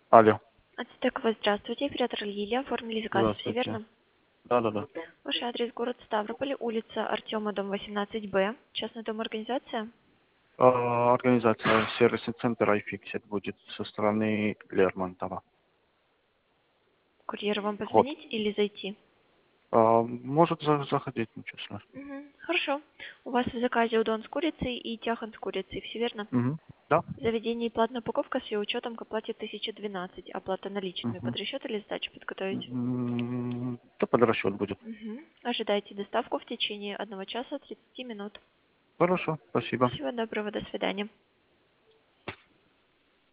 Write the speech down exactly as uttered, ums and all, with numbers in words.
Алло, Ацтекова, здравствуйте. Оператор Лилия. Оформили заказ, все здравствуйте. верно? Да-да-да. Ваш адрес город Ставрополь, улица Артема, дом восемнадцать Б. Частный дом организация. А, Организация сервисный центр iFixit будет со стороны Лермонтова. Курьеру вам Вход. позвонить или зайти? А, Может за- заходить, ничего страшного. Мгм. Хорошо. У вас в заказе удон с курицей и тяхан с курицей, все верно? Угу. Да? Заведение и платная упаковка с ее учетом к оплате тысяча двенадцать. Оплата наличными. Угу. Под расчет или сдачу подготовить? Да под расчет будет. Мгм. Ожидайте доставку в течение одного часа тридцати минут. Хорошо, спасибо. Всего доброго, до свидания.